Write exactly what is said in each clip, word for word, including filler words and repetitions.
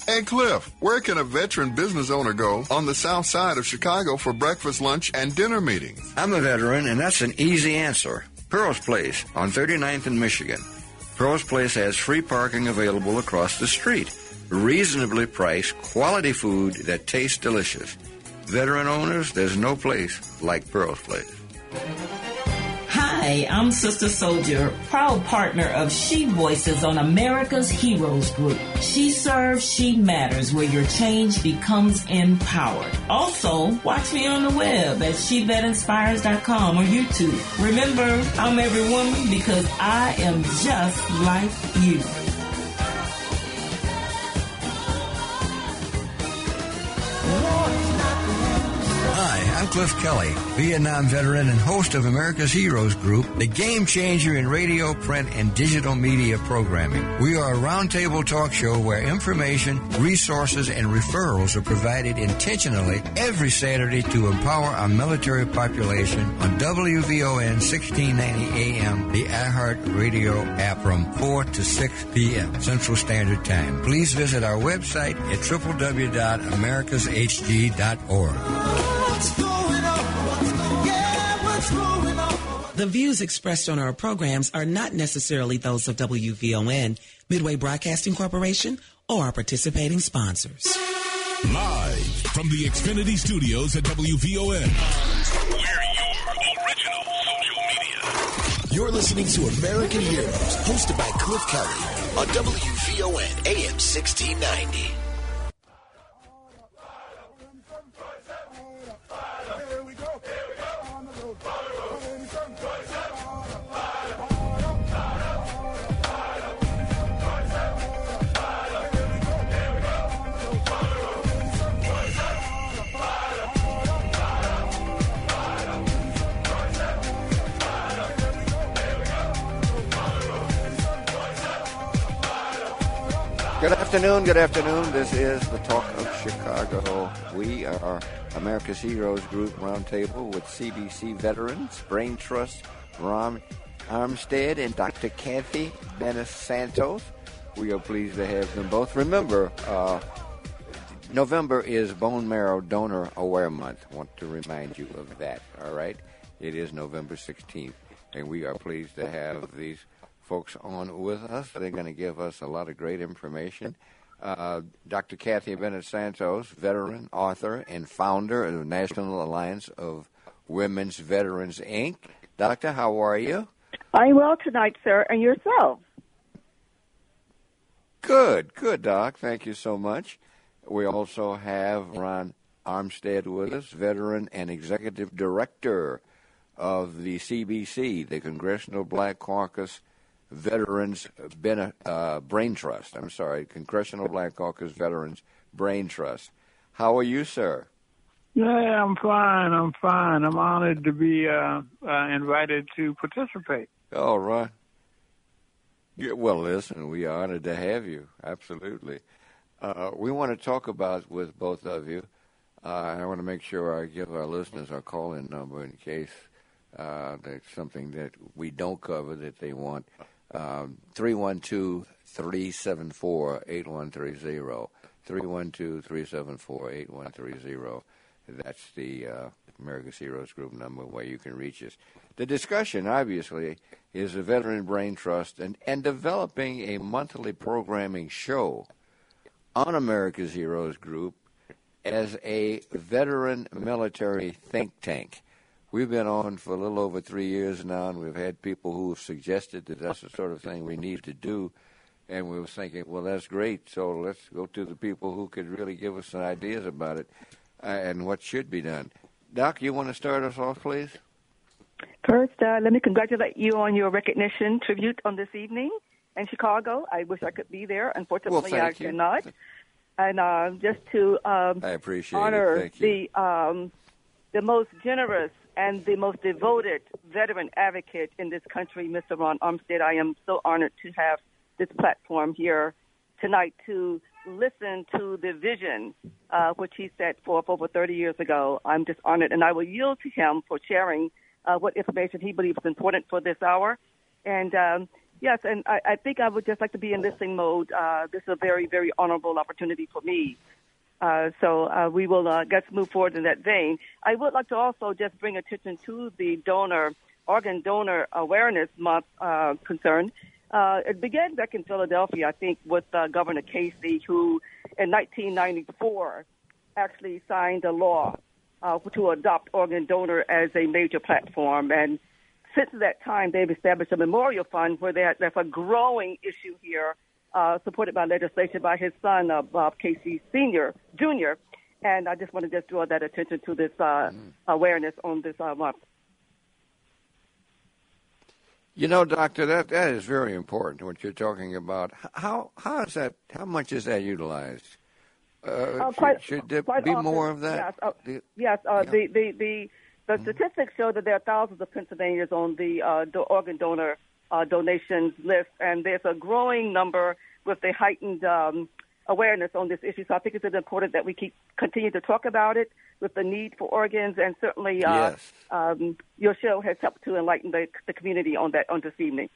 Hey, Cliff, where can a veteran business owner go on the south side of Chicago for breakfast, lunch, and dinner meetings? I'm a veteran, and that's an easy answer. Pearl's Place on thirty-ninth and Michigan. Pearl's Place has free parking available across the street. Reasonably priced, quality food that tastes delicious. Veteran owners, there's no place like Pearl's Place. Hi, I'm Sister Soldier, proud partner of She Voices on America's Heroes Group. She serves, she matters, where your change becomes empowered. Also, watch me on the web at she vet inspires dot com or YouTube. Remember, I'm every woman because I am just like you. Hi, I'm Cliff Kelly, Vietnam veteran and host of America's Heroes Group, the game changer in radio, print, and digital media programming. We are a roundtable talk show where information, resources, and referrals are provided intentionally every Saturday to empower our military population on W V O N sixteen ninety A M, the iHeart Radio app from four to six p.m. Central Standard Time. Please visit our website at w w w dot americas h g dot org. The views expressed on our programs are not necessarily those of W V O N, Midway Broadcasting Corporation, or our participating sponsors. Live from the Xfinity Studios at W V O N. We're your original social media. You're listening to American Heroes, hosted by Cliff Kelly on W V O N A M sixteen ninety. Good afternoon, good afternoon. This is the Talk of Chicago. We are America's Heroes Group Roundtable with C B C veterans, Brain Trust, Ron Armstead, and Doctor Kathy Bennett-Santos. We are pleased to have them both. Remember, uh, November is Bone Marrow Donor Aware Month. I want to remind you of that, all right? It is November sixteenth, and we are pleased to have these folks on with us. They're going to give us a lot of great information. Uh, Doctor Kathy Bennett-Santos, veteran, author, and founder of the National Alliance of Women's Veterans, Incorporated. Doctor, how are you? I'm well tonight, sir, and yourself? Good, good, Doc. Thank you so much. We also have Ron Armstead with us, veteran and executive director of the C B C, the Congressional Black Caucus Veterans Bene- uh, Brain Trust. I'm sorry, Congressional Black Caucus Veterans Brain Trust. How are you, sir? Yeah, I'm fine. I'm fine. I'm honored to be uh, uh, invited to participate. All right. Yeah, well, listen, we are honored to have you. Absolutely. Uh, we want to talk about with both of you. Uh, I want to make sure I give our listeners our call-in number in case uh, there's something that we don't cover that they want. Um, three one two, three seven four, eight one three zero. three one two, three seven four, eight one three zero. That's the uh, America's Heroes Group number where you can reach us. The discussion, obviously, is the Veteran Brain Trust and, and developing a monthly programming show on America's Heroes Group as a veteran military think tank. We've been on for a little over three years now, and we've had people who have suggested that that's the sort of thing we need to do. And we were thinking, well, that's great, so let's go to the people who could really give us some ideas about it uh, and what should be done. Doc, you want to start us off, please? First, uh, let me congratulate you on your recognition tribute on this evening in Chicago. I wish I could be there. Unfortunately, well, I you. cannot. And uh, just to um, I appreciate honor it. Thank you. the um, the most generous and the most devoted veteran advocate in this country, Mister Ron Armstead, I am so honored to have this platform here tonight to listen to the vision uh, which he set forth over thirty years ago. I'm just honored, and I will yield to him for sharing uh, what information he believes is important for this hour. And um, Yes, and I, I think I would just like to be in listening mode. Uh, this is a very, very honorable opportunity for me. Uh, so uh, we will uh, let's move forward in that vein. I would like to also just bring attention to the donor organ donor awareness month uh, concern. Uh, it began back in Philadelphia, I think, with uh, Governor Casey, who in nineteen ninety-four actually signed a law uh, to adopt organ donor as a major platform. And since that time, they've established a memorial fund where there's a growing issue here, uh, supported by legislation by his son, uh, Bob Casey Senior, Junior And I just want to just draw that attention to this uh, mm. awareness on this uh, month. You know, Doctor, that, that is very important, what you're talking about. How how is that? How much is that utilized? Uh, uh, quite, should, should there quite be often, more of that? Yes, uh, the, yes uh, yeah. the, the, the, the statistics show that there are thousands of Pennsylvanians on the uh, do- organ donor uh, donations list, and there's a growing number with the heightened um, awareness on this issue. So I think it's important that we keep continue to talk about it with the need for organs, and certainly uh, yes. um, your show has helped to enlighten the, the community on that on this evening.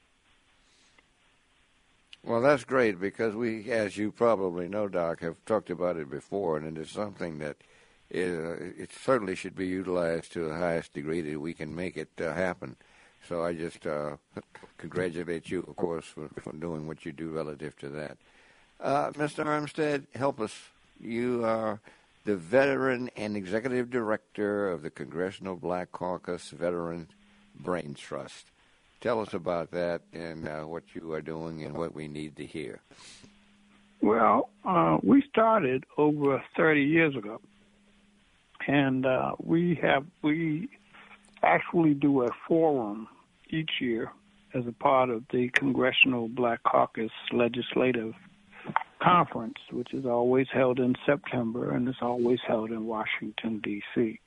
Well, that's great because we, as you probably know, Doc, have talked about it before, and it is something that is, uh, it certainly should be utilized to the highest degree that we can make it uh, happen. So I just uh, congratulate you, of course, for, for doing what you do relative to that. Uh, Mister Armstead, help us. You are the veteran and executive director of the Congressional Black Caucus Veteran Brain Trust. Tell us about that and uh, what you are doing and what we need to hear. Well, uh, we started over thirty years ago, and uh, we have we actually do a forum each year as a part of the Congressional Black Caucus Legislative Conference, which is always held in September and is always held in Washington, D C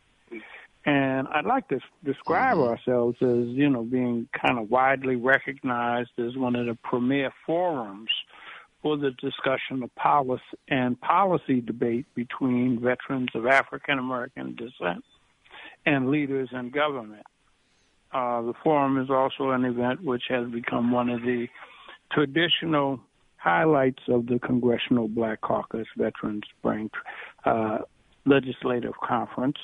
And I'd like to describe mm-hmm. ourselves as, you know, being kind of widely recognized as one of the premier forums for the discussion of policy and policy debate between veterans of African American descent and leaders in government. Uh, the forum is also an event which has become one of the traditional highlights of the Congressional Black Caucus Veterans Brain uh, Legislative Conference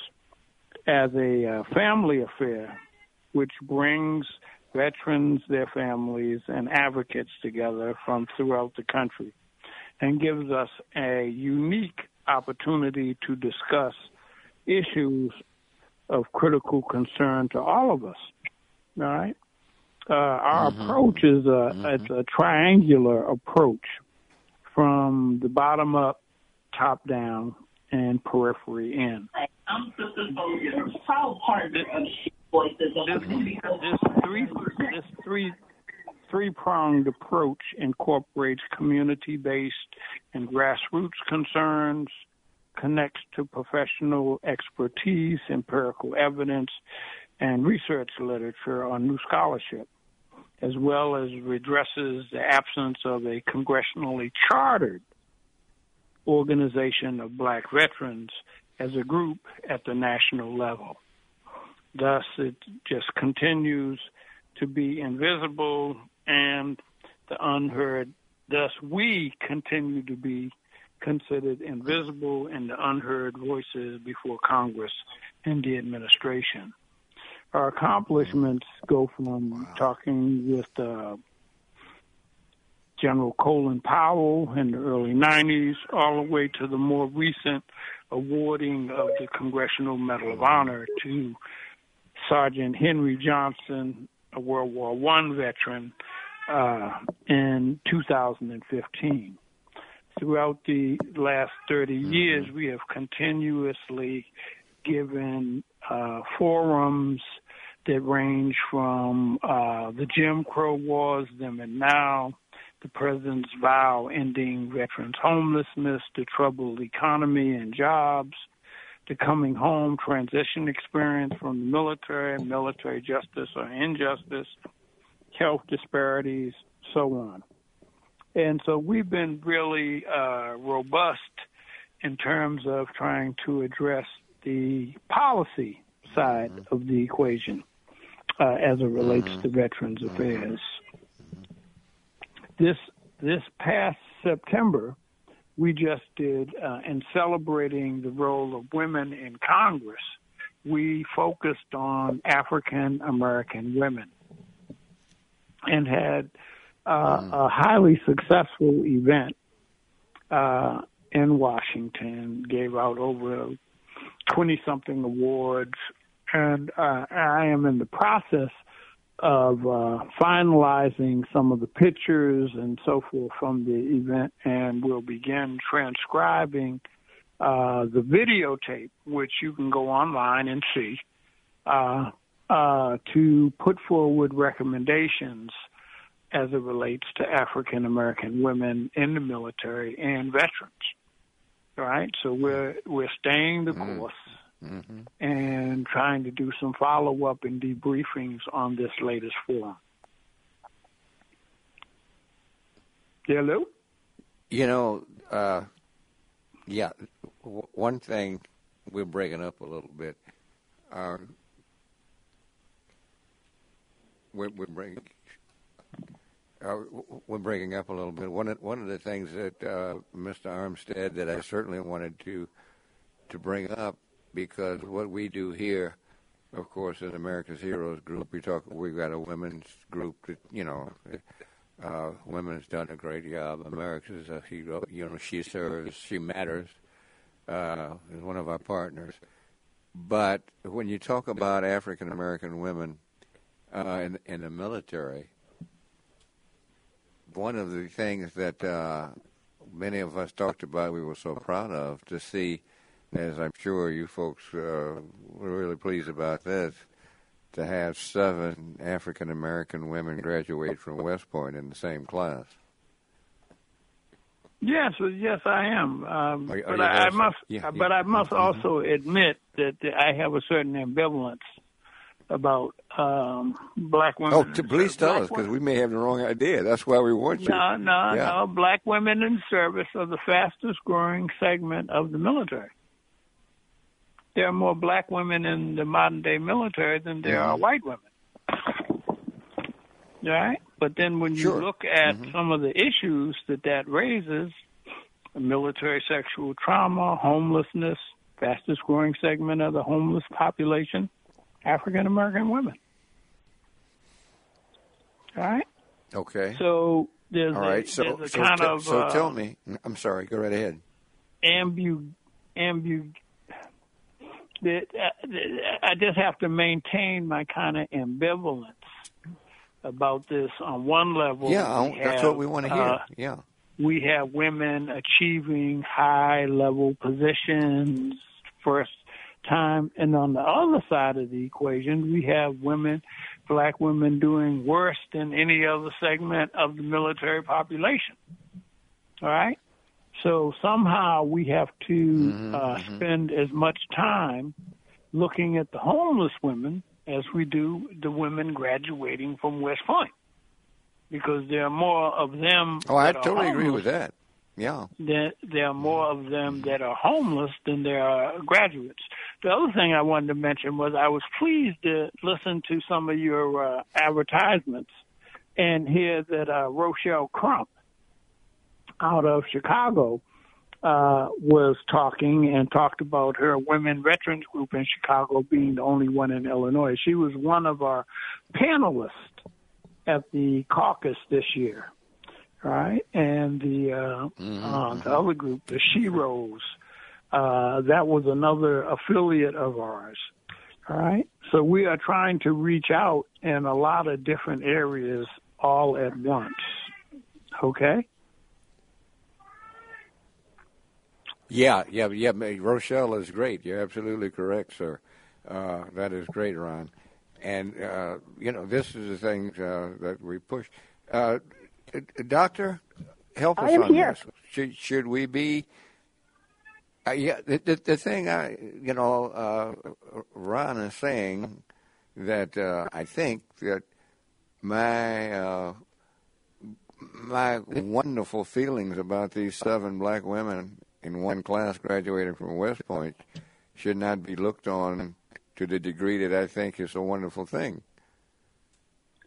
as a uh, family affair which brings veterans, their families, and advocates together from throughout the country and gives us a unique opportunity to discuss issues of critical concern to all of us. All right? Uh, our mm-hmm. approach is a, mm-hmm. it's a triangular approach from the bottom up, top down, and periphery in. I'm Sister Soldier, proud partner of She Voices. This, this three, this three, three-pronged approach incorporates community-based and grassroots concerns, connects to professional expertise, empirical evidence, and research literature on new scholarship, as well as redresses the absence of a congressionally chartered organization of black veterans as a group at the national level. Thus, it just continues to be invisible and the unheard. Thus, we continue to be considered invisible and the unheard voices before Congress and the administration. Our accomplishments go from talking with uh, General Colin Powell in the early nineties all the way to the more recent awarding of the Congressional Medal of Honor to Sergeant Henry Johnson, a World War One veteran, uh, in two thousand fifteen. Throughout the last thirty years, we have continuously given uh, forums that range from uh, the Jim Crow wars, then and now, the president's vow ending veterans' homelessness, the troubled economy and jobs, the coming home transition experience from the military, military justice or injustice, health disparities, so on. And so we've been really uh, robust in terms of trying to address the policy side of the equation uh, as it relates mm-hmm. to Veterans Affairs. this this past September, we just did, uh, in celebrating the role of women in Congress, we focused on African American women and had uh, mm. a highly successful event uh, in Washington, gave out over twenty-something awards, and uh, I am in the process of uh, finalizing some of the pictures and so forth from the event, and we'll begin transcribing uh, the videotape, which you can go online and see, uh, uh, to put forward recommendations as it relates to African American women in the military and veterans. All right, so we're we're staying the course. Mm-hmm. And trying to do some follow-up and debriefings on this latest forum. Hello? You know, uh, yeah, w- one thing, we're breaking up a little bit. Uh, we're, we're breaking... Uh, we're breaking up a little bit. One of, one of the things that uh, Mister Armstead that I certainly wanted to to bring up, because what we do here, of course, in America's Heroes Group, we talk. We've got a women's group that, you know, uh, women's done a great job. America's a hero. You know, she serves, she matters. Uh, is one of our partners. But when you talk about African American women uh, in, in the military, one of the things that uh, many of us talked about, we were so proud of to see, as I'm sure you folks uh, were really pleased about this, to have seven African American women graduate from West Point in the same class. Yes, yes, I am. Um, are, are but I, I must, yeah, but yeah. I must mm-hmm. also admit that I have a certain ambivalence about um, black women. Oh, to, please tell us, because we may have the wrong idea. That's why we want you. No, no, yeah. no. Black women in service are the fastest growing segment of the military. There are more black women in the modern day military than there yeah. are white women. Right? But then when you sure. look at mm-hmm. some of the issues that that raises, military sexual trauma, homelessness, fastest growing segment of the homeless population, African American women. All right? Okay. So there's All right. a, so, there's a so, kind t- of... so uh, tell me. I'm sorry. Go right ahead. Ambu... ambu that I just have to maintain my kind of ambivalence about this. On one level, yeah, that's have, what we want to hear. Uh, yeah, we have women achieving high-level positions first time, and on the other side of the equation, we have women, black women, doing worse than any other segment of the military population. All right. So somehow we have to mm-hmm, uh, mm-hmm. spend as much time looking at the homeless women as we do the women graduating from West Point, because there are more of them. Oh, I that totally are agree with that. Yeah. There, there are more of them that are homeless than there are graduates. The other thing I wanted to mention was I was pleased to listen to some of your uh, advertisements and hear that uh, Rochelle Crump out of Chicago uh, was talking and talked about her women veterans group in Chicago being the only one in Illinois. She was one of our panelists at the caucus this year, right? And the, uh, mm-hmm. uh, the other group, the Sheroes, uh, that was another affiliate of ours, all right? So we are trying to reach out in a lot of different areas all at once, okay? Yeah, yeah, yeah. Rochelle is great. You're absolutely correct, sir. Uh, that is great, Ron. And, uh, you know, this is the thing uh, that we push. Uh, doctor, help us I am on here. this. Should, should we be... Uh, yeah, the, the, the thing, I, you know, uh, Ron is saying that uh, I think that my... Uh, my wonderful feelings about these seven black women in one class graduating from West Point should not be looked on to the degree that I think is a wonderful thing.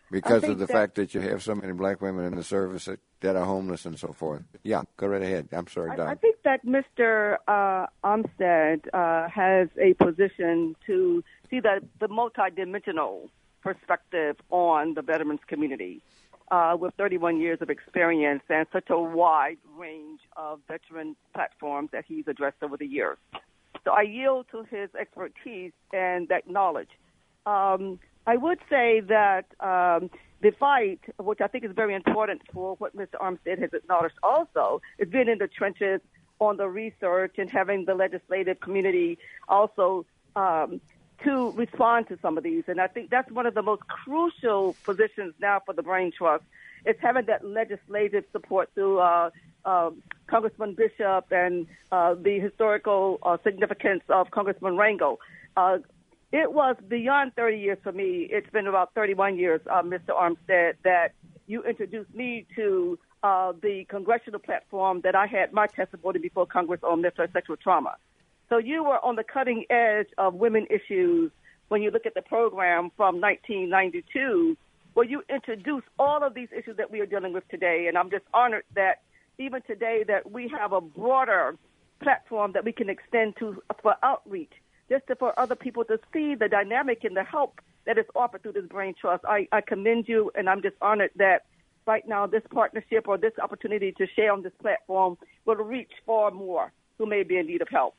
because of the that, fact that you have so many black women in the service that, that are homeless and so forth. Yeah, go right ahead. I'm sorry, Don. I, I think that Mister Uh, Armstead uh, has a position to see the, the multidimensional perspective on the veterans community uh, with thirty-one years of experience and such a wide range of veteran platforms that he's addressed over the years. So I yield to his expertise and that knowledge. Um, I would say that um, the fight, which I think is very important for what Mister Armstead has acknowledged also, is being in the trenches on the research and having the legislative community also um, to respond to some of these. And I think that's one of the most crucial positions now for the Brain Trust, is having that legislative support through uh, uh, Congressman Bishop and uh, the historical uh, significance of Congressman Rangel. Uh, It was beyond thirty years for me. It's been about thirty-one years, uh, Mister Armstead, that you introduced me to uh, the congressional platform that I had my testimony before Congress on military sexual trauma. So you were on the cutting edge of women issues when you look at the program from nineteen ninety-two, where you introduced all of these issues that we are dealing with today. And I'm just honored that even today that we have a broader platform that we can extend to for outreach, just to, for other people to see the dynamic and the help that is offered through this Brain Trust. I, I commend you, and I'm just honored that right now this partnership or this opportunity to share on this platform will reach far more who may be in need of help.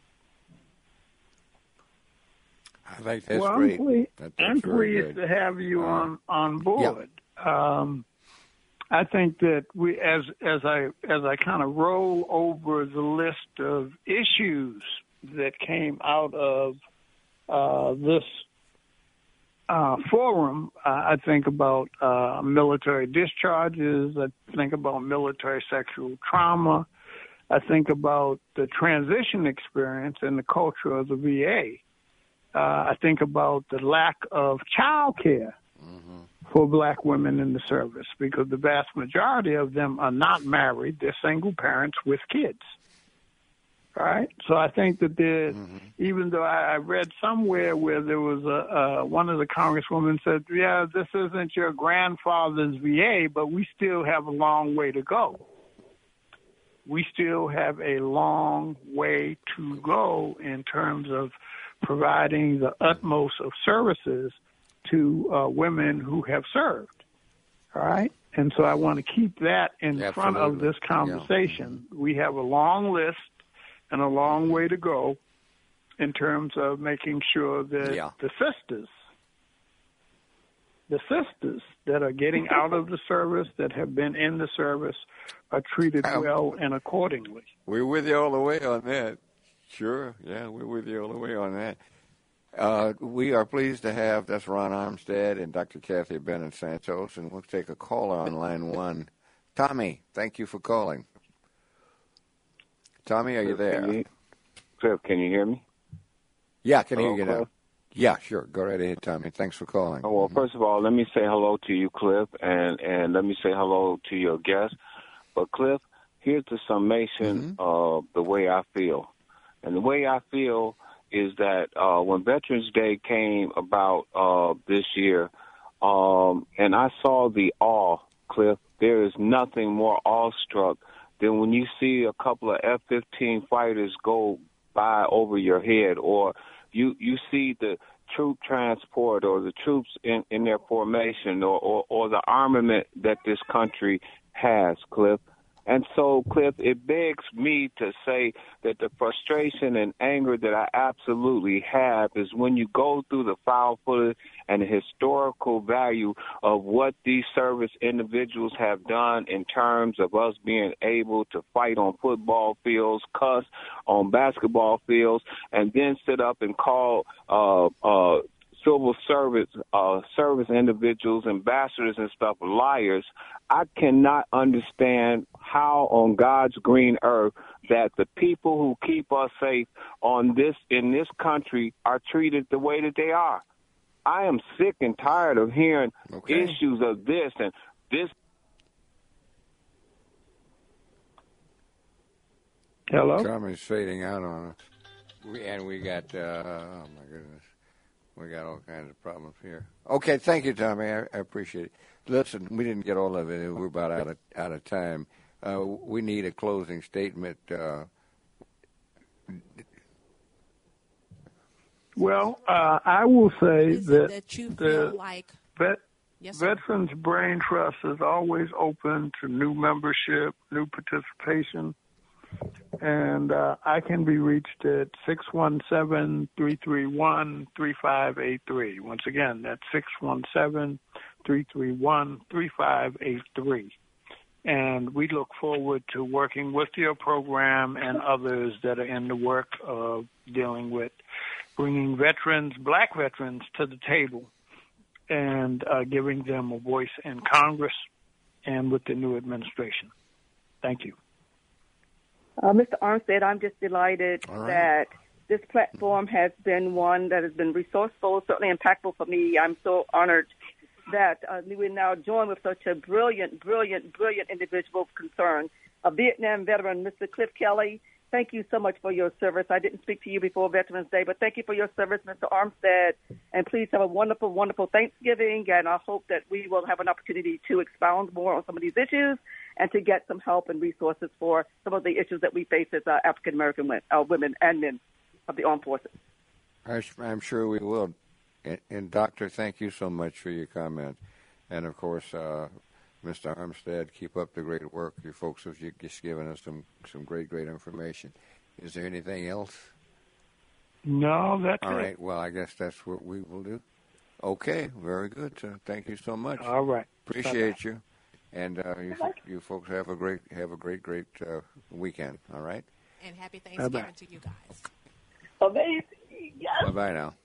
I think that's well, great. I'm pleased, that, I'm pleased to have you uh, on, on board. Yeah. Um, I think that we, as as I as I kind of roll over the list of issues that came out of uh, this uh, forum, uh, I think about uh, military discharges. I think about military sexual trauma. I think about the transition experience and the culture of the V A. Uh, I think about the lack of child care mm-hmm. for black women in the service, because the vast majority of them are not married. They're single parents with kids. Right, so I think that there, mm-hmm. even though I, I read somewhere where there was a uh, one of the congresswomen said, "Yeah, this isn't your grandfather's V A, but we still have a long way to go. We still have a long way to go in terms of providing the utmost of services to uh, women who have served." All right, and so I want to keep that in Absolutely. front of this conversation. Yeah. We have a long list and a long way to go in terms of making sure that yeah. the sisters, the sisters that are getting out of the service, that have been in the service, are treated um, well and accordingly. We're with you all the way on that. Sure, yeah, we're with you all the way on that. Uh, we are pleased to have, that's Ron Armstead and Doctor Kathy Bennett Santos, and we'll take a caller on line one. Tommy, thank you for calling. Tommy, are you there? Can you, Cliff, can you hear me? Yeah, I can hello, hear you now. Cliff? Yeah, sure. Go right ahead, Tommy. Thanks for calling. Oh, well, mm-hmm. first of all, let me say hello to you, Cliff, and, and let me say hello to your guest. But, Cliff, here's the summation mm-hmm. of the way I feel. And the way I feel is that uh, when Veterans Day came about uh, this year, um, and I saw the awe, Cliff, there is nothing more awestruck than when you see a couple of F fifteen fighters go by over your head, or you you see the troop transport or the troops in, in their formation, or, or, or the armament that this country has, Cliff. And so, Cliff, it begs me to say that the frustration and anger that I absolutely have is when you go through the foul footage and the historical value of what these service individuals have done in terms of us being able to fight on football fields, cuss on basketball fields, and then sit up and call uh, uh, civil service uh, service individuals, ambassadors and stuff, liars. I cannot understand how on God's green earth that the people who keep us safe on this in this country are treated the way that they are. I am sick and tired of hearing okay. issues of this and this. Hello? Tommy's fading out on us. We, and we got, uh, oh my goodness. We got all kinds of problems here. Okay, thank you, Tommy. I, I appreciate it. Listen, we didn't get all of it. We're about out of out of time. Uh, we need a closing statement. Uh, well, uh, I will say Is that, it that you the feel like vet, yes, sir. Veterans Brain Trust is always open to new membership, new participation. And uh, I can be reached at six one seven, three three one, three five eight three. Once again, that's six one seven, three three one, three five eight three. And we look forward to working with your program and others that are in the work of dealing with bringing veterans, black veterans, to the table and uh, giving them a voice in Congress and with the new administration. Thank you. Uh, Mister Armstead, I'm just delighted right. that this platform has been one that has been resourceful, certainly impactful for me. I'm so honored that uh, we now join with such a brilliant, brilliant, brilliant individual of concern, a Vietnam veteran, Mister Cliff Kelly. Thank you so much for your service. I didn't speak to you before Veterans Day, but thank you for your service, Mister Armstead. And please have a wonderful, wonderful Thanksgiving. And I hope that we will have an opportunity to expound more on some of these issues and to get some help and resources for some of the issues that we face as uh, African-American uh, women and men of the armed forces. I'm sure we will. And, and, Doctor, thank you so much for your comment. And, of course, uh, Mister Armstead, keep up the great work. You folks have just given us some, some great, great information. Is there anything else? No, that's All it. right. Well, I guess that's what we will do. Okay. Very good. Uh, thank you so much. All right. Appreciate Bye-bye. you. And uh, you, you folks have a great, have a great, great uh, weekend. All right. And happy Thanksgiving Bye-bye. to you guys. Amazing. Yes. Bye-bye now.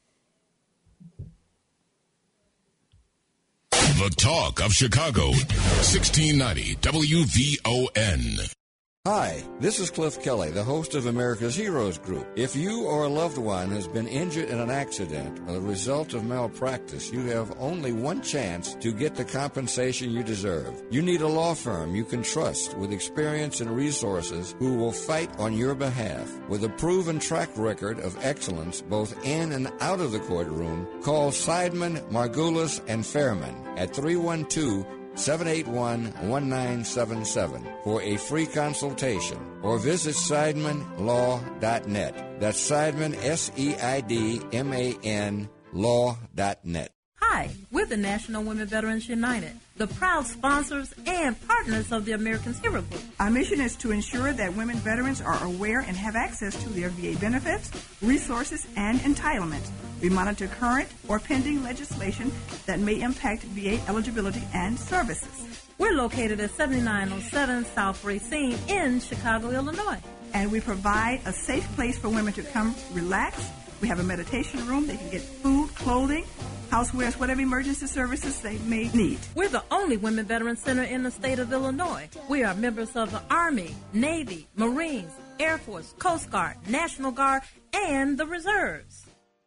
The Talk of Chicago, sixteen ninety W V O N. Hi, this is Cliff Kelly, the host of America's Heroes Group. If you or a loved one has been injured in an accident or the result of malpractice, you have only one chance to get the compensation you deserve. You need a law firm you can trust with experience and resources who will fight on your behalf. With a proven track record of excellence both in and out of the courtroom, call Seidman, Margulis, and Fairman at three one two, seven eight one, one nine seven seven for a free consultation, or visit Seidman Law dot net. That's Seidman, S E I D M A N, law dot net. Hi, we're the National Women Veterans United, the proud sponsors and partners of the Americans Hero Group. Our mission is to ensure that women veterans are aware and have access to their V A benefits, resources, and entitlements. We monitor current or pending legislation that may impact V A eligibility and services. We're located at seventy-nine oh seven South Racine in Chicago, Illinois. And we provide a safe place for women to come relax. We have a meditation room. They can get food, clothing, housewares, whatever emergency services they may need. We're the only women veteran center in the state of Illinois. We are members of the Army, Navy, Marines, Air Force, Coast Guard, National Guard, and the Reserves.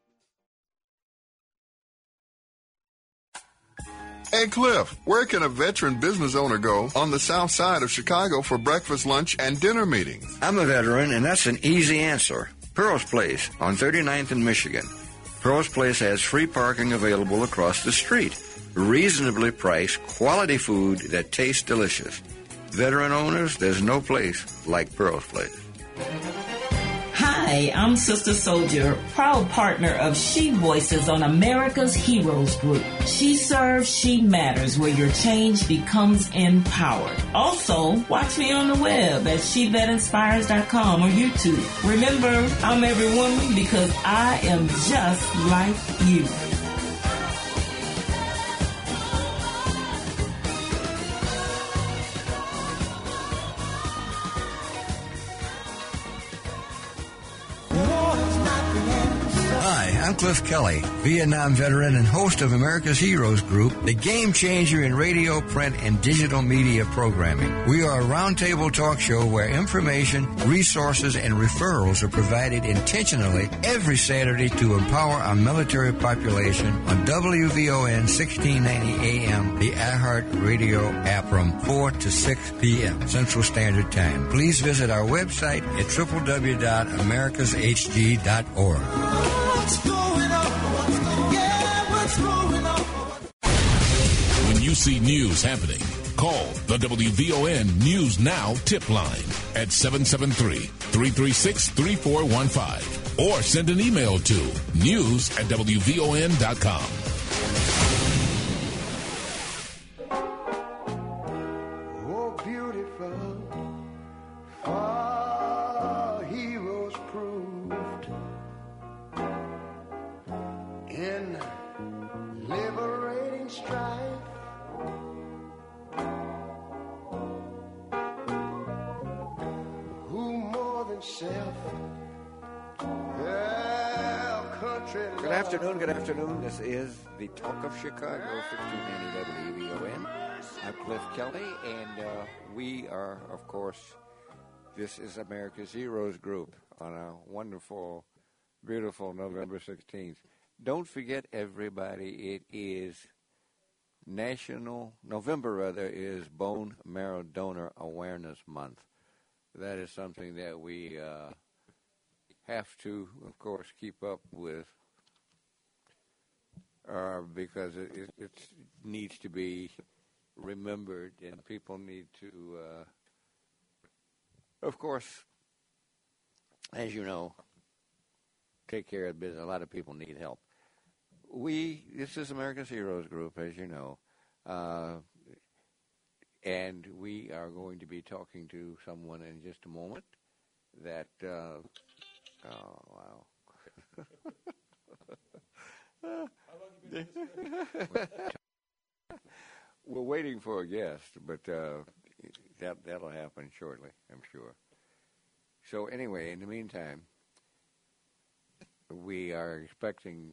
Hey, Cliff, where can a veteran business owner go on the south side of Chicago for breakfast, lunch, and dinner meetings? I'm a veteran, and that's an easy answer. Pearl's Place on thirty-ninth and Michigan. Pearl's Place has free parking available across the street. Reasonably priced, quality food that tastes delicious. Veteran owners, there's no place like Pearl's Place. Hi, I'm Sister Soldier, proud partner of She Voices on America's Heroes Group. She serves, she matters, where your change becomes empowered. Also, watch me on the web at she vet inspires dot com or YouTube. Remember, I'm every woman because I am just like you. Hi, I'm Cliff Kelly, Vietnam veteran and host of America's Heroes Group, the game changer in radio, print, and digital media programming. We are a roundtable talk show where information, resources, and referrals are provided intentionally every Saturday to empower our military population on W V O N sixteen ninety A M, the iHeart Radio app from four to six p.m. Central Standard Time. Please visit our website at w w w dot americas h g dot org. What's going on? see news happening. Call the W V O N News Now tip line at seven seven three, three three six, three four one five or send an email to news at W V O N dot com. Oh, beautiful, far heroes proved in liberating strife. Who more than self, their country Good afternoon, good afternoon. This is the Talk of Chicago, fifteen ninety W V O N. I'm Cliff Kelly, and uh, we are, of course, this is America's Heroes Group on a wonderful, beautiful November sixteenth. Don't forget, everybody, it is National, November rather, is Bone Marrow Donor Awareness Month. That is something that we uh, have to, of course, keep up with uh, because it, it, it needs to be remembered, and people need to, uh, of course, as you know, take care of business. A lot of people need help. We, this is America's Heroes Group, as you know, uh, and we are going to be talking to someone in just a moment that, uh, oh, wow. We're waiting for a guest, but uh, that, that'll happen shortly, I'm sure. So anyway, in the meantime, we are expecting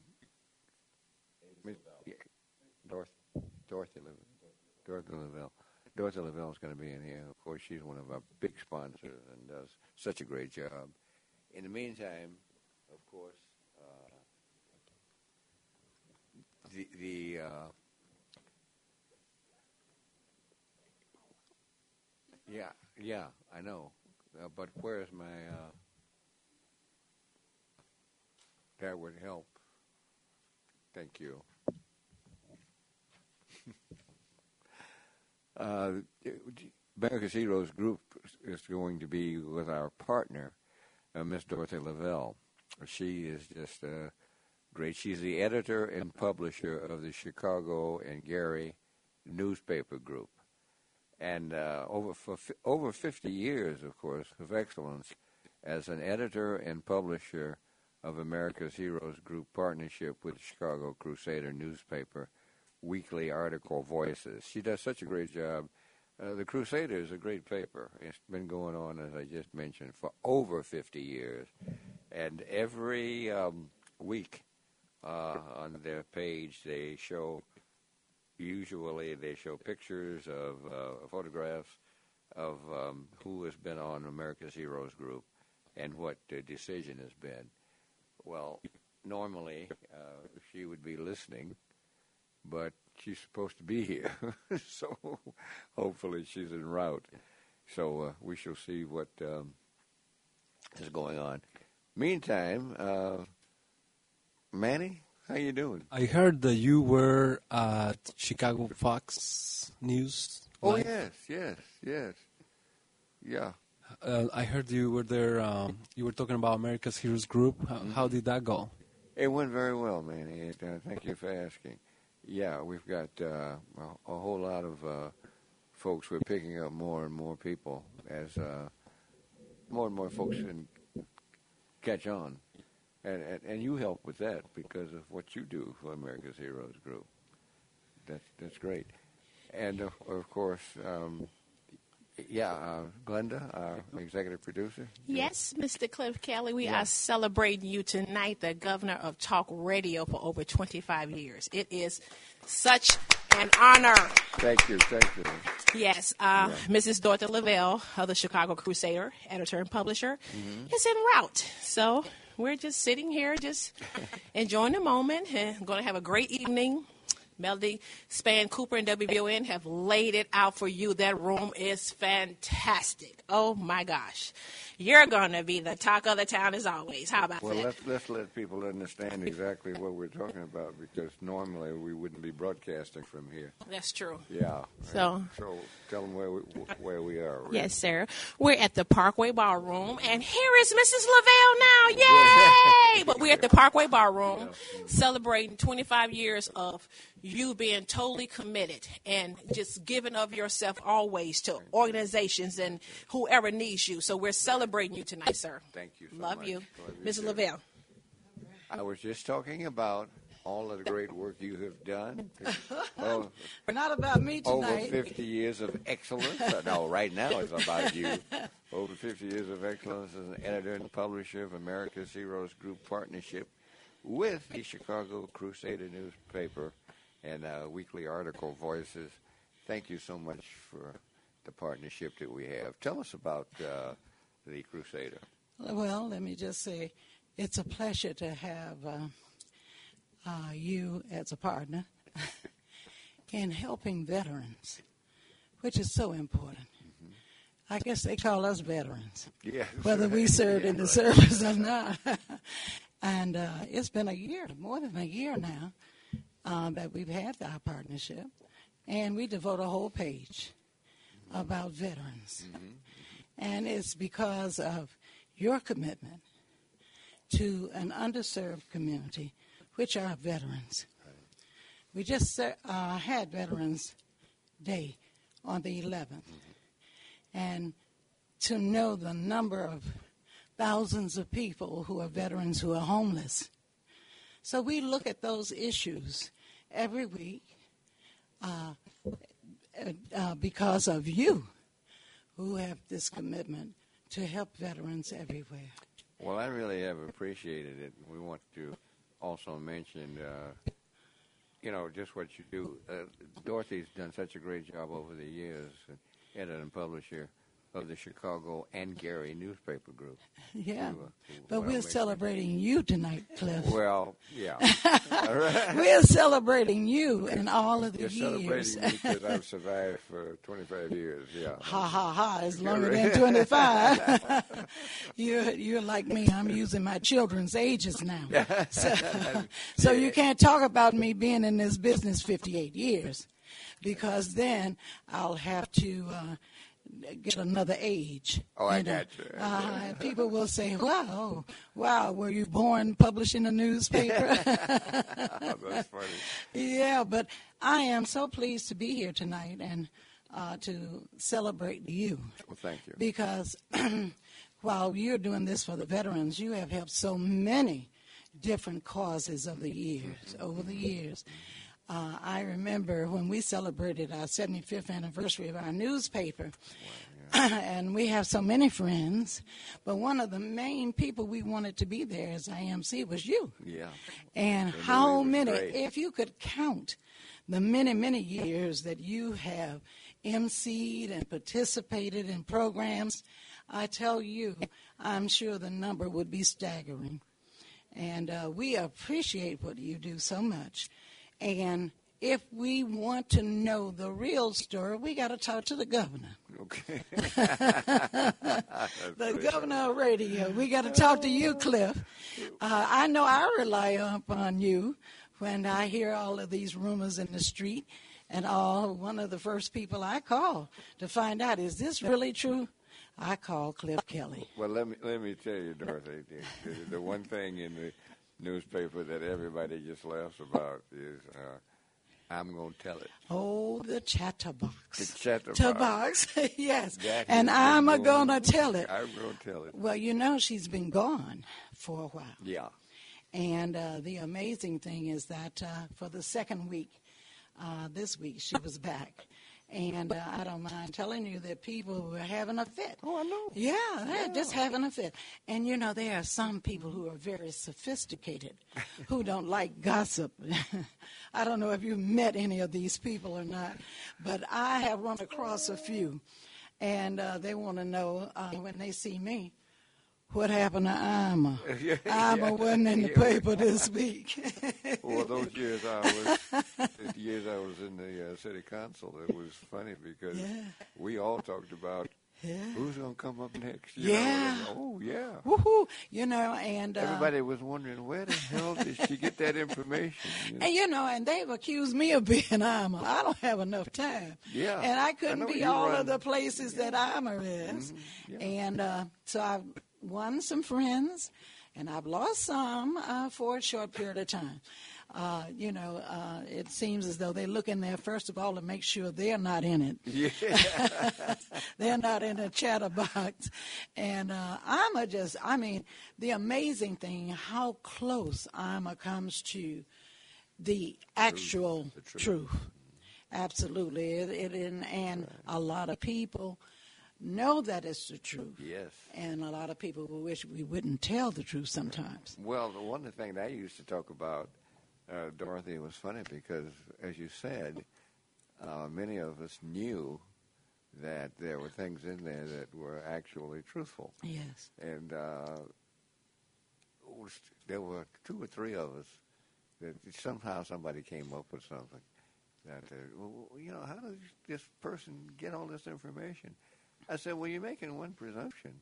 Dorothy, Dorothy Lavelle. Dorothy Lavelle. Dorothy Lavelle is going to be in here. Of course, she's one of our big sponsors and does such a great job. In the meantime, of course, uh, the the uh, yeah yeah I know, uh, but where is my uh, that would help. Thank you. uh, America's Heroes Group is going to be with our partner, uh, Miss Dorothy Lavelle. She is just uh, great. She's the editor and publisher of the Chicago and Gary newspaper group. And uh, over for fi- over fifty years, of course, of excellence as an editor and publisher of America's Heroes Group partnership with the Chicago Crusader newspaper, weekly article Voices. She does such a great job. Uh, the Crusader is a great paper. It's been going on, as I just mentioned, for over fifty years. And every um, week uh, on their page, they show, usually they show pictures of uh, photographs of um, who has been on America's Heroes Group and what the decision has been. Well, normally uh, she would be listening, but she's supposed to be here. So hopefully she's en route. So uh, we shall see what um, is going on. Meantime, uh, Manny, how you doing? I heard that you were at Chicago Fox News. Oh, Live. yes, yes, yes. Yeah. Uh, I heard you were there. Um, you were talking about America's Heroes Group. How, Mm-hmm. how did that go? It went very well, Manny. It, uh, thank you for asking. Yeah, we've got uh, a, a whole lot of uh, folks. We're picking up more and more people as uh, more and more folks can catch on. And, and and you help with that because of what you do for America's Heroes Group. That's that's great. And, uh, of course, um, yeah, uh, Glenda, our executive producer. Yes, Mister Cliff Kelly, we Yeah. are celebrating you tonight, the governor of talk radio for over twenty-five years. It is such an honor. Thank you, thank you. Yes, uh, Yeah. Missus Dorothy Lavelle of the Chicago Crusader, editor and publisher, Mhm. is en route. So we're just sitting here, just enjoying the moment, and going to have a great evening Melody Span Cooper and W V O N have laid it out for you. That room is fantastic. Oh, my gosh. You're going to be the talk of the town as always. How about well, that? Well, let's, let's let people understand exactly what we're talking about, because normally we wouldn't be broadcasting from here. That's true. Yeah. So, so tell them where we, where we are. Rick. Yes, sir. We're at the Parkway Ballroom, and here is Missus Lavelle now. Yay! But we're at the Parkway Ballroom celebrating twenty-five years of you being totally committed and just giving of yourself always to organizations and whoever needs you. So we're celebrating you tonight, sir. Thank you so Love much. you. Love you. Missus Lavelle. I was just talking about all of the great work you have done. Oh, not about me tonight. Over fifty years of excellence. Uh, no, right now it's about you. Over fifty years of excellence as an editor and publisher of America's Heroes Group Partnership with the Chicago Crusader newspaper and uh, weekly article Voices. Thank you so much for the partnership that we have. Tell us about uh, the Crusader. Well, let me just say it's a pleasure to have uh, uh, you as a partner in helping veterans, which is so important. Mm-hmm. I guess they call us veterans, yeah, whether we served yeah, in the right. service or not. And uh, it's been a year, more than a year now, uh, that we've had our partnership, and we devote a whole page about veterans. Mm-hmm. And it's because of your commitment to an underserved community, which are veterans. Right. We just uh, had Veterans Day on the eleventh, mm-hmm. and to know the number of thousands of people who are veterans who are homeless. So we look at those issues every week uh, uh, because of you, who have this commitment to help veterans everywhere. Well, I really have appreciated it. We want to also mention, uh, you know, just what you do. Uh, Dorothy's done such a great job over the years, editor and publisher of the Chicago and Gary newspaper group. Yeah, to, uh, to but we're celebrating you tonight, Cliff. Well, yeah. We're celebrating you and all of the You're years. You're celebrating me because I've survived for twenty-five years, yeah. Ha, ha, ha, it's longer than twenty-five. you're, you're like me. I'm using my children's ages now. So, so you can't talk about me being in this business fifty-eight years, because then I'll have to uh, get another age. Oh, I got you. Uh, people will say, wow, wow, were you born publishing a newspaper? That's funny. Yeah, but I am so pleased to be here tonight and uh, to celebrate you. Well, thank you. Because while you're doing this for the veterans, you have helped so many different causes of the years, over the years. Uh, I remember when we celebrated our seventy-fifth anniversary of our newspaper, wow, yeah. And we have so many friends, but one of the main people we wanted to be there as I M C was you. Yeah. And They how many, great. if you could count the many, many years that you have emceed and participated in programs, I tell you, I'm sure the number would be staggering. And uh, we appreciate what you do so much. And if we want to know the real story, we got to talk to the governor. Okay. The governor of radio. We got to talk to you, Cliff. Uh, I know I rely upon you when I hear all of these rumors in the street and all. One of the first people I call to find out, is this really true? I call Cliff Kelly. Well, let me let me tell you, Dorothy, the, the, the one thing in the newspaper that everybody just laughs about is uh, I'm going to tell it. Oh, the chatterbox. The chatterbox. Chatterbox, yes. That and I'm going to tell it. I'm going to tell it. Well, you know, she's been gone for a while. Yeah. And uh, the amazing thing is that uh, for the second week, uh, this week, she was back. And uh, I don't mind telling you that people were having a fit. Oh, I know. Yeah, they're yeah. just having a fit. And, you know, there are some people who are very sophisticated who don't like gossip. I don't know if you've met any of these people or not, but I have run across a few. And uh, they want to know uh, when they see me, what happened to Irma? Irma wasn't in the paper this week. Well, those years I was, the years I was in the uh, city council, it was funny because yeah. we all talked about yeah. who's going to come up next. You yeah. know? Oh, yeah. Woohoo! You know, and uh, everybody was wondering where the hell did she get that information? You know? And you know, and they've accused me of being Irma. I don't have enough time. Yeah. And I couldn't I be you all run. of the places yeah. that Irma is. Mm-hmm. Yeah. And uh, so I've won some friends, and I've lost some uh, for a short period of time. Uh, you know, uh, it seems as though they look in there, first of all, to make sure they're not in it. Yeah. They're not in a chatterbox. And uh, Irma just, I mean, the amazing thing, how close Irma comes to the actual truth. The truth. truth. Absolutely. It, it, and and right. a lot of people know that it's the truth. Yes. And a lot of people will wish we wouldn't tell the truth sometimes. Well, the one thing that I used to talk about, uh, Dorothy, was funny because, as you said, uh, many of us knew that there were things in there that were actually truthful. Yes. And uh, there were two or three of us that somehow somebody came up with something that, uh, well, you know, how does this person get all this information? I said, well, you're making one presumption.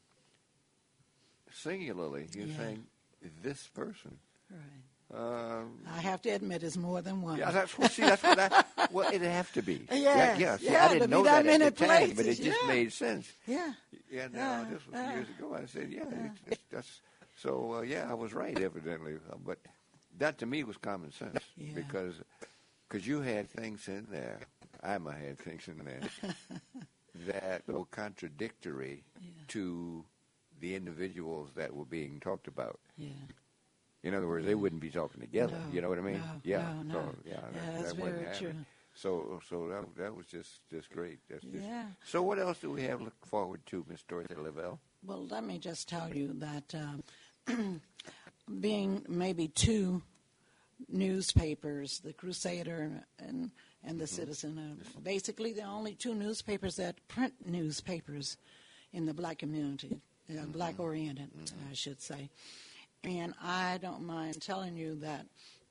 Singularly, you're yeah. saying this person. Right. Um, I have to admit, it's more than one. Yeah, that's well, see, that's what I. Well, it'd have to be. Yes, yeah, yeah. See, yeah, I didn't know that, that that at the places, time, but it just yeah. made sense. Yeah. Yeah. No, yeah. this was yeah. years ago. I said, yeah, yeah. It's, it's, that's so. Uh, yeah, I was right, evidently, uh, but that to me was common sense yeah. because because you had things in there. Irma had things in there that were contradictory yeah. to the individuals that were being talked about. Yeah. In other words, they wouldn't be talking together. No, you know what I mean? no, yeah. no, no. So, yeah, yeah, that, that's that wasn't very happening. true. So, so that that was just just great. That's just, yeah. So, what else do we have to look forward to, Miss Dorothy Lavelle? Well, let me just tell you that um, being maybe two newspapers, the Crusader and and the mm-hmm. Citizen, are basically the only two newspapers that print newspapers in the black community, uh, mm-hmm. black oriented, mm-hmm. I should say. And I don't mind telling you that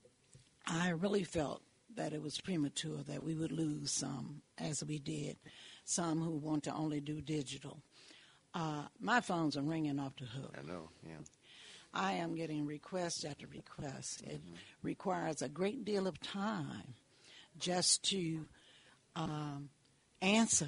I really felt that it was premature that we would lose some, as we did, some who want to only do digital. Uh, my phones are ringing off the hook. I know, yeah. I am getting request after request. It mm-hmm. requires a great deal of time just to um, answer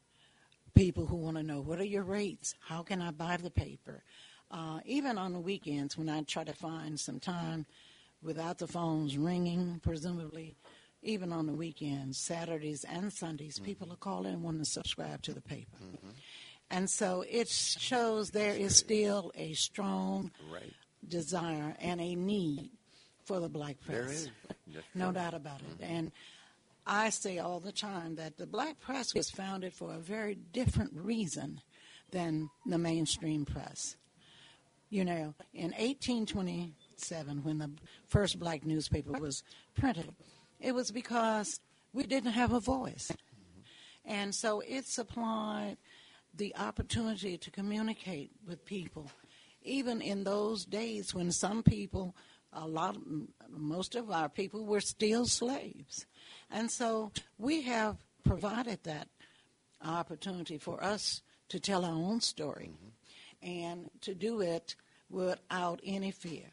people who want to know, what are your rates? How can I buy the paper? Uh, even on the weekends when I try to find some time without the phones ringing, presumably, even on the weekends, Saturdays and Sundays, mm-hmm. people are calling and wanting to subscribe to the paper. Mm-hmm. And so it shows there is still a strong right. desire and a need for the black press. There is. That's no true. doubt about mm-hmm. it. And I say all the time that the black press was founded for a very different reason than the mainstream press. You know, in eighteen twenty-seven, when the first black newspaper was printed, it was because we didn't have a voice. Mm-hmm. And so it supplied the opportunity to communicate with people, even in those days when some people, a lot, most of our people were still slaves. And so we have provided that opportunity for us to tell our own story mm-hmm. and to do it without any fear.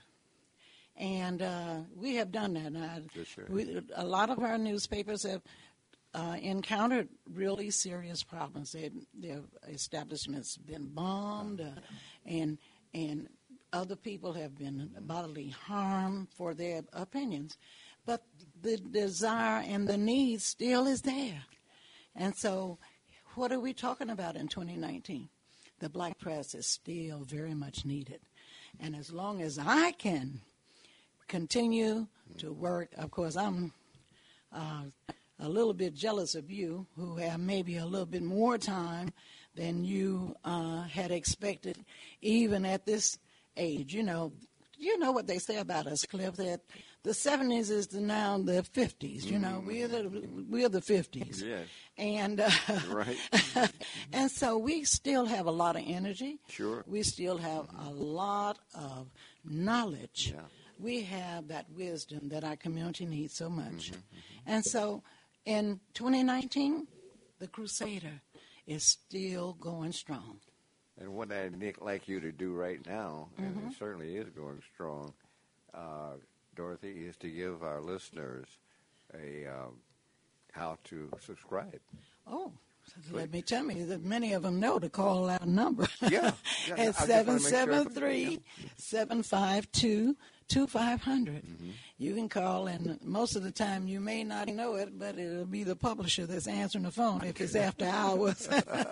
And uh, we have done that. Now, sure. we, a lot of our newspapers have uh, encountered really serious problems. They, their establishments have been bombed, uh, and and other people have been bodily harmed for their opinions. But the desire and the need still is there. And so what are we talking about in twenty nineteen? The black press is still very much needed. And as long as I can continue to work, of course, I'm uh, a little bit jealous of you, who have maybe a little bit more time than you uh, had expected, even at this age. You know, you know what they say about us, Cliff, that the seventies is the, now the fifties. You know, we're the we're the fifties. Yes. And uh, right. and so we still have a lot of energy. Sure. We still have a lot of knowledge. Yeah. We have that wisdom that our community needs so much. Mm-hmm. And so in twenty nineteen, the Crusader is still going strong. And what I'd Nick like you to do right now, and Mhm. it certainly is going strong, uh, Dorothy, is to give our listeners a um, how to subscribe. Oh, let me tell me that many of them know to call our number. Yeah. yeah I At just wanna seven make sure seven everybody- three, seven five two, two five zero zero. Mhm. You can call, and most of the time you may not know it, but it'll be the publisher that's answering the phone if it's after hours.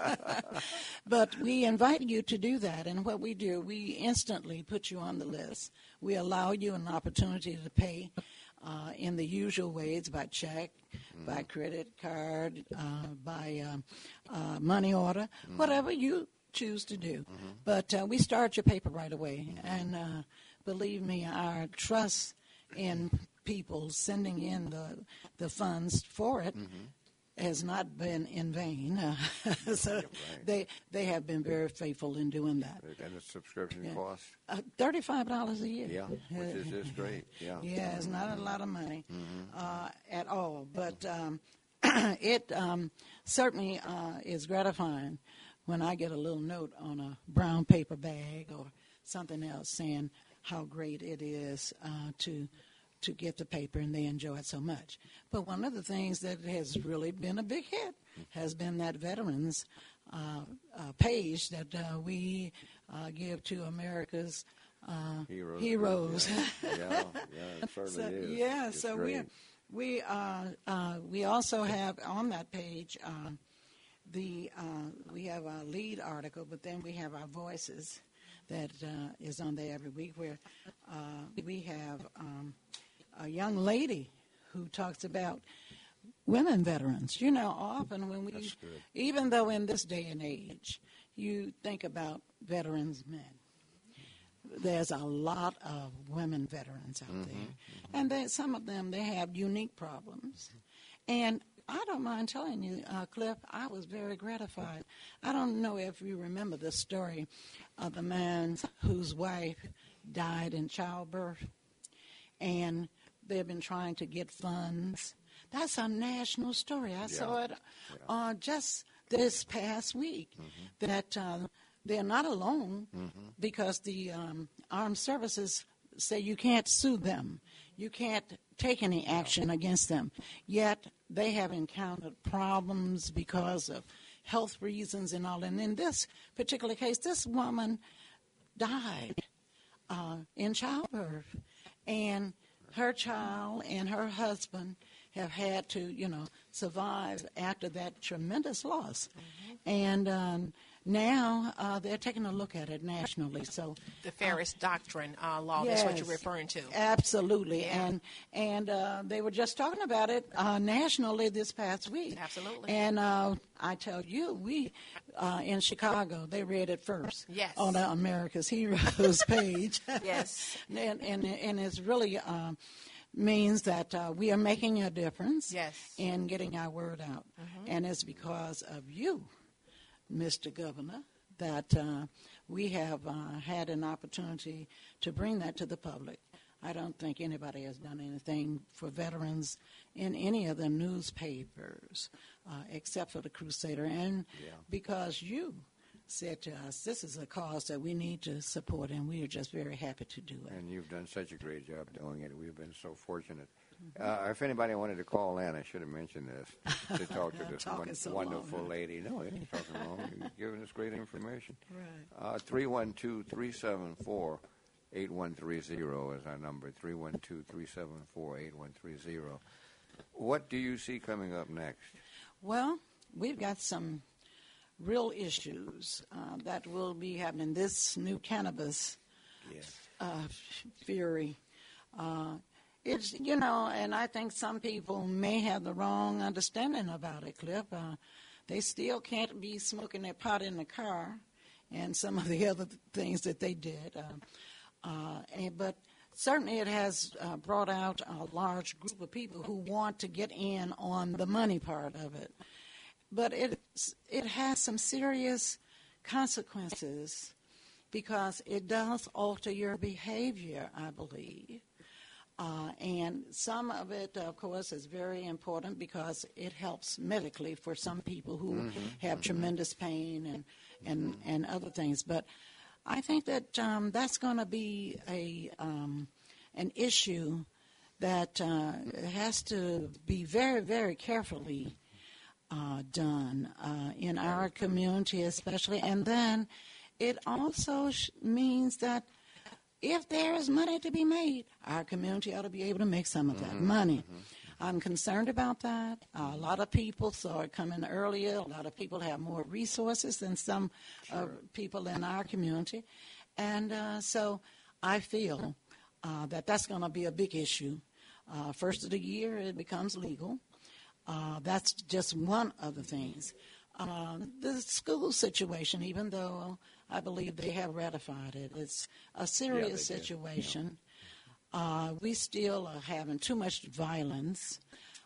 But we invite you to do that, and what we do, we instantly put you on the list. We allow you an opportunity to pay uh, in the usual ways, by check, by credit card, uh, by um, uh, money order, whatever you choose to do. But uh, we start your paper right away, and uh, believe me, our trust in people sending in the the funds for it has not been in vain. Uh, so Right. they they have been very faithful in doing that. And the subscription Yeah. cost? Uh, Thirty-five dollars a year. Yeah, which is just great. Yeah. Yeah, it's not a lot of money Mhm. uh, at all, but um, it um, certainly uh, is gratifying when I get a little note on a brown paper bag or something else saying how great it is uh, to to get the paper, and they enjoy it so much. But one of the things that has really been a big hit has been that veterans uh, uh, page that uh, we uh, give to America's uh, Heroes. heroes. Yeah, yeah, yeah, it certainly So, is. yeah, It's so great. we we uh, uh, we also have on that page uh, the uh, we have our lead article, but then we have our voices that uh, is on there every week, where uh, we have um, a young lady who talks about women veterans. You know, often when we, even though in this day and age, you think about veterans men, there's a lot of women veterans out there, and they, some of them, they have unique problems. And I don't mind telling you, uh, Cliff, I was very gratified. I don't know if you remember the story of the man whose wife died in childbirth, and they've been trying to get funds. That's a national story. I saw it uh, just this past week, that uh, they're not alone because the um, armed services say you can't sue them. You can't take any action against them. Yet they have encountered problems because of health reasons and all. And in this particular case, this woman died uh, in childbirth. And her child and her husband have had to, you know, survive after that tremendous loss. And um, now uh, they're taking a look at it nationally. So The Ferris Doctrine uh, law, that's what you're Yes, referring to. Absolutely. Yeah. And and uh, they were just talking about it uh, nationally this past week. Absolutely. And uh, I tell you, we uh, in Chicago, they read it first. Yes. On the America's Heroes page. Yes. and, and, and it's really um, means that uh, we are making a difference Yes. in getting our word out. And it's because of you, Mister Governor, that uh, we have uh, had an opportunity to bring that to the public. I don't think anybody has done anything for veterans in any of the newspapers uh, except for the Crusader. And Yeah. because you said to us, this is a cause that we need to support, and we are just very happy to do it. And you've done such a great job doing it. We've been so fortunate. Uh, if anybody wanted to call in, I should have mentioned this, to talk to this Talking one, so wonderful long. lady. No, you ain't talking long. You're giving us great information. Right. Uh, three one two, three seven four, eight one three zero is our number, three one two, three seven four, eight one three zero. What do you see coming up next? Well, we've got some real issues uh, that will be happening. This new cannabis Yes. uh, fury. Uh, it's, you know, and I think some people may have the wrong understanding about it, Cliff. Uh, they still can't be smoking their pot in the car and some of the other things that they did. Uh, Uh, and, but certainly it has uh, brought out a large group of people who want to get in on the money part of it. But it, it has some serious consequences because it does alter your behavior, I believe. Uh, and some of it, of course, is very important because it helps medically for some people who mm-hmm. have mm-hmm. tremendous pain and, and, mm-hmm. and other things. But I think that um, that's going to be a um, an issue that uh, has to be very, very carefully uh, done uh, in our community especially. And then it also sh- means that if there is money to be made, our community ought to be able to make some of that mm-hmm. money. Mm-hmm. I'm concerned about that. Uh, a lot of people saw it coming earlier. A lot of people have more resources than some sure. uh, people in our community. And uh, so I feel uh, that that's going to be a big issue. Uh, first of the year, it becomes legal. Uh, that's just one of the things. Uh, the school situation, even though I believe they have ratified it, it's a serious yeah, situation. Yeah. Uh, we still are having too much violence.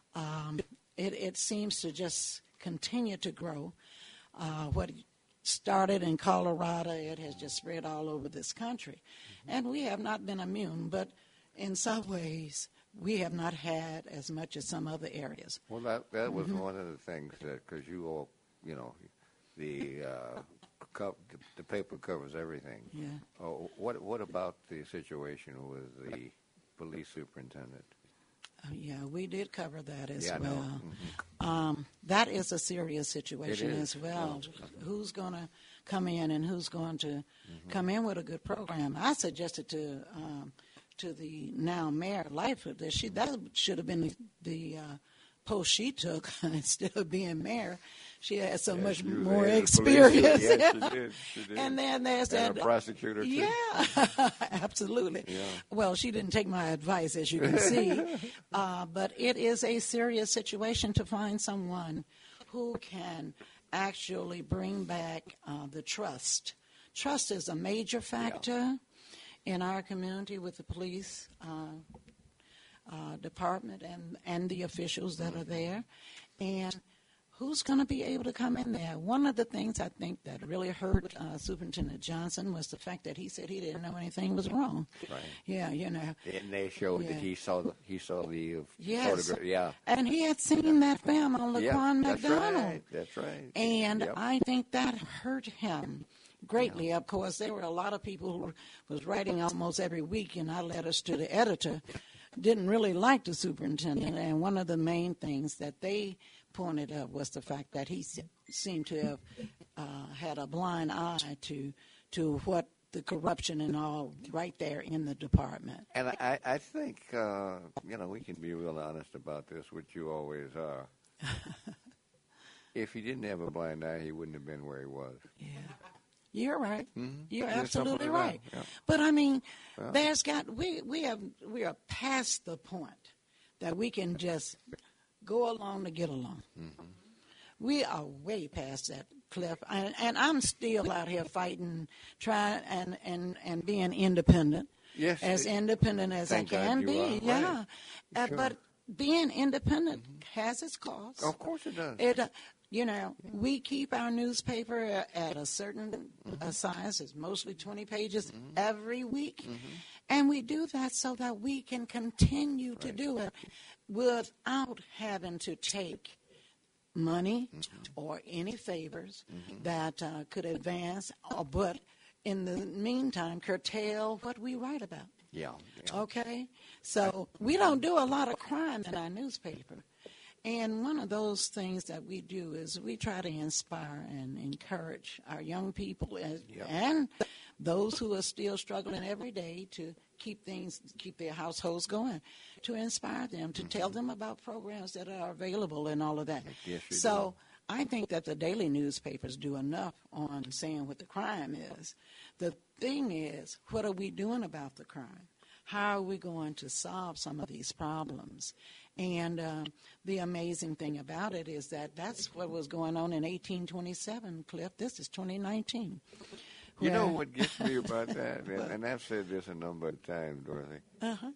Um, it, it seems to just continue to grow. Uh, what started in Colorado, it has just spread all over this country. Mm-hmm. And we have not been immune, but in some ways, we have not had as much as some other areas. Well, that, that was mm-hmm. one of the things that, because you all, you know, the, uh, co- the the paper covers everything. Yeah. Oh, what what about the situation with the police superintendent? Uh, yeah, we did cover that as yeah, well. Mm-hmm. Um, that is a serious situation as well. Yeah. Who's going to come in and who's going to mm-hmm. come in with a good program? I suggested to um, to the now mayor Lightfoot that she that should have been the, the uh, post she took instead of being mayor. She had so yes, much more experience. Yes, she did. She did. And then there's and that a prosecutor too. Yeah, absolutely. Yeah. Well, she didn't take my advice, as you can see. uh, but it is a serious situation to find someone who can actually bring back uh, the trust. Trust is a major factor yeah. in our community with the police uh, uh, department and, and the officials that are there. And who's going to be able to come in there? One of the things I think that really hurt uh, Superintendent Johnson was the fact that he said he didn't know anything was wrong. Right. Yeah, you know. And they showed yeah. that he saw the he saw the uh, yes. photograph. Yeah. And he had seen that film on Laquan yeah, that's McDonald. Right. That's right. And yep. I think that hurt him greatly. Yeah. Of course, there were a lot of people who was writing almost every week in our letters to the editor, didn't really like the superintendent. And one of the main things that they pointed up was the fact that he seemed to have uh, had a blind eye to to what the corruption and all right there in the department. And I, I think, uh, you know, we can be real honest about this, which you always are. If he didn't have a blind eye, he wouldn't have been where he was. Yeah. You're right. Mm-hmm. You're There's absolutely right. right. Yeah. But I mean, yeah. there's got we we have we are past the point that we can just go along to get along. Mm-hmm. We are way past that, Cliff, and, and I'm still out here fighting, trying and, and, and being independent. Yes, as it, independent as I can be. Are. Yeah, right. uh, sure. but being independent mm-hmm. has its costs. Of course it does. It, uh, you know, yeah. we keep our newspaper at a certain mm-hmm. uh, size. It's mostly twenty pages mm-hmm. every week. Mm-hmm. And we do that so that we can continue right. to do it without having to take money mm-hmm. or any favors mm-hmm. that uh, could advance, or, but in the meantime, curtail what we write about. Yeah. yeah. Okay? So we don't do a lot of crime in our newspaper. And one of those things that we do is we try to inspire and encourage our young people as, yep. and those who are still struggling every day to keep things, keep their households going, to inspire them, to mm-hmm. tell them about programs that are available and all of that. Yes, you so do. I think that the daily newspapers do enough on saying what the crime is. The thing is, what are we doing about the crime? How are we going to solve some of these problems? And uh, the amazing thing about it is that that's what was going on in eighteen twenty-seven, Cliff. This is twenty nineteen. You know Well. what gets me about that, and, and I've said this a number of times, Dorothy. Uh-huh.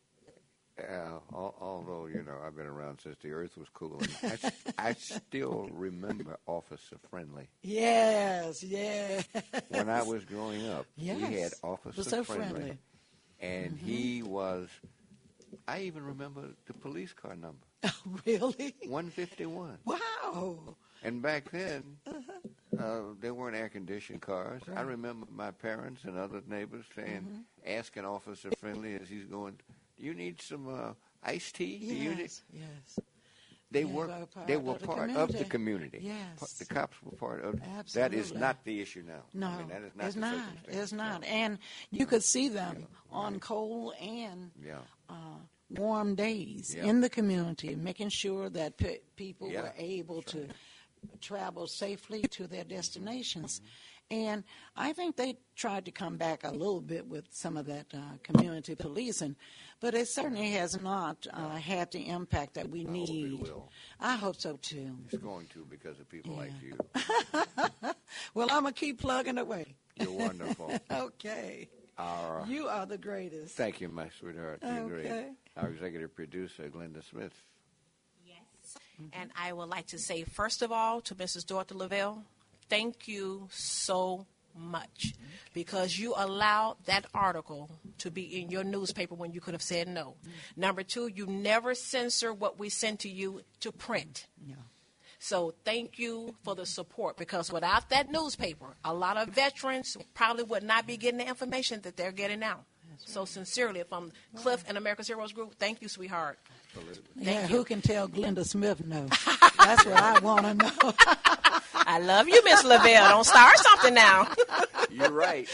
Uh, al- although, you know, I've been around since the earth was cool, and I, s- I still remember Officer Friendly. Yes, yes. When I was growing up, Yes. we had Officer Was so Friendly. friendly. And he was, I even remember the police car number. Really? one fifty-one. Wow. And back then, Uh-huh. uh, there weren't air-conditioned cars. I remember my parents and other neighbors saying, Mm-hmm. asking Officer Friendly as he's going, do you need some uh, iced tea? Do you need? Yes, yes. They Yeah, were they were part they of were the part of community. the community. Yes. Pa- The cops were part of. That is Absolutely. not the issue now. No, I mean, that is not it's the not. circumstance. It's not. And you could see them on cold and Yeah. uh, warm days Yeah. in the community, making sure that pe- people Yeah. were able to travel safely to their destinations. Mm-hmm. And I think they tried to come back a little bit with some of that uh, community policing, but it certainly has not uh, had the impact that we need. It will. I hope so too. It's going to because of people like you. Well, I'm going to keep plugging away. You're wonderful. Okay. Our, You are the greatest. thank you, my sweetheart. You're great. Okay. Our executive producer, Glenda Smith. And I would like to say, first of all, to Missus Dorothy Lavelle, thank you so much because you allowed that article to be in your newspaper when you could have said no. Number two, you never censor what we send to you to print. Yeah. So thank you for the support because without that newspaper, a lot of veterans probably would not be getting the information that they're getting now. So sincerely, from Cliff and America's Heroes Group, thank you, sweetheart. Yeah, Thank who you. can tell Glenda Smith no? That's what I want to know. I love you, Miss Lavelle. Don't start something now. You're right.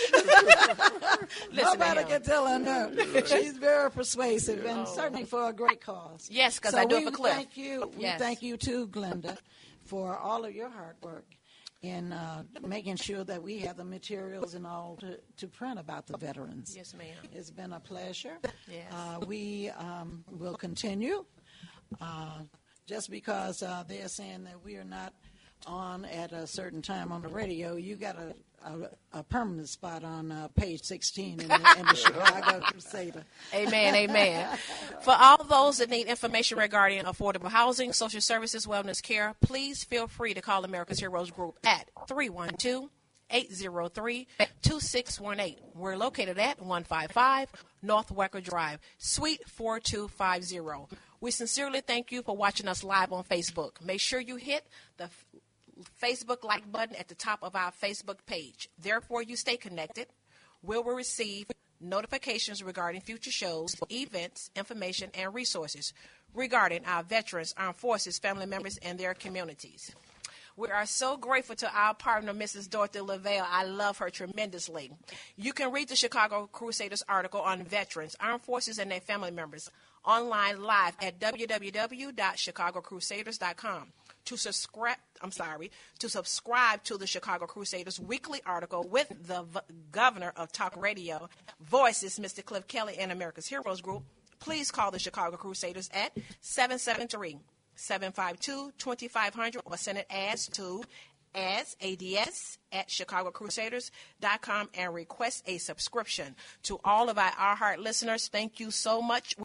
Listen, Nobody ma'am. can tell her no. She's very persuasive and certainly for a great cause. Yes, 'cause So I do it we for Cliff. Thank you. Yes. We thank you too, Glenda, for all of your hard work in uh, making sure that we have the materials and all to, to print about the veterans. Yes, ma'am. It's been a pleasure. Yes. Uh, we um, will continue. Uh, just because uh, they're saying that we are not on at a certain time on the radio, you got a, a, a permanent spot on uh, page sixteen in the, in the Chicago Crusader. Amen, amen. For all those that need information regarding affordable housing, social services, wellness care, please feel free to call America's Heroes Group at three one two, eight zero three, two six one eight. We're located at one fifty-five North Wecker Drive, Suite four two five zero. We sincerely thank you for watching us live on Facebook. Make sure you hit the f- Facebook like button at the top of our Facebook page. Therefore, you stay connected. We will receive notifications regarding future shows, events, information, and resources regarding our veterans, armed forces, family members, and their communities. We are so grateful to our partner, Missus Dorothy Lavelle. I love her tremendously. You can read the Chicago Crusaders article on veterans, armed forces, and their family members online live at w w w dot chicago crusaders dot com. To subscribe, I'm sorry, to subscribe to the Chicago Crusaders weekly article with the v- governor of talk radio, Voices, Mister Cliff Kelly, and America's Heroes Group, please call the Chicago Crusaders at seven seven three, seven five two, two five zero zero or send it as to ads, ads at chicago crusaders dot com and request a subscription. To all of our iHeart listeners, thank you so much.